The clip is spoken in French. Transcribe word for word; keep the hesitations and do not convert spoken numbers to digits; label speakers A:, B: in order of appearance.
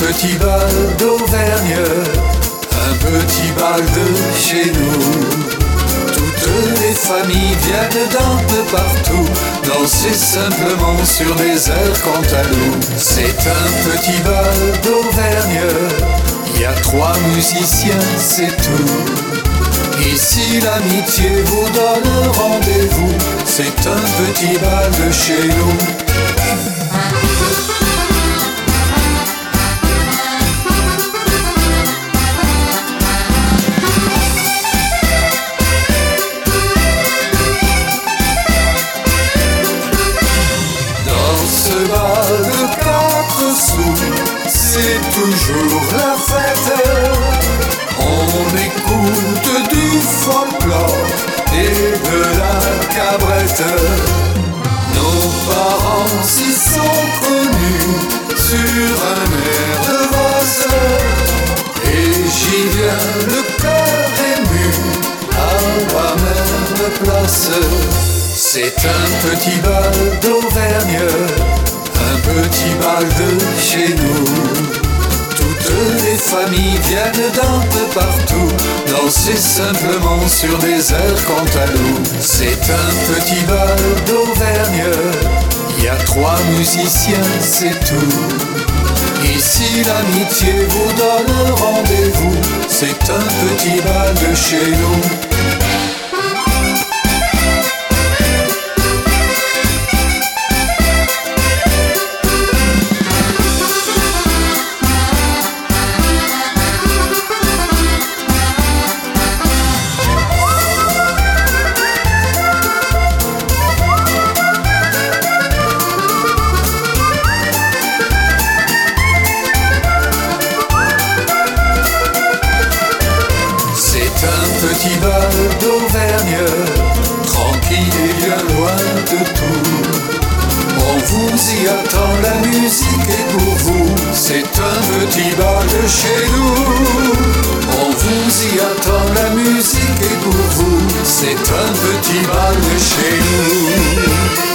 A: petit bal d'Auvergne, un petit bal de chez nous. Toutes les familles viennent d'un peu partout, danser simplement sur des airs cantalous. C'est un petit bal d'Auvergne, il y a trois musiciens, c'est tout. Ici l'amitié vous donne rendez-vous, c'est un petit bal de chez nous. De quatre sous, c'est toujours la fête. On écoute du folklore et de la cabrette. Nos parents s'y sont connus sur un air de valse, et j'y viens le cœur ému à la même place. C'est un petit bal d'Auvergne, un petit bal de chez nous. Toutes les familles viennent d'un peu partout, danser simplement sur des airs cantalous. C'est un petit bal d'Auvergne, il y a trois musiciens, c'est tout. Ici l'amitié vous donne rendez-vous, c'est un petit bal de chez nous. Petit bal d'Auvergne, tranquille et bien loin de tout. On vous y attend, la musique est pour vous, c'est un petit bal de chez nous. On vous y attend, la musique est pour vous, c'est un petit bal de chez nous.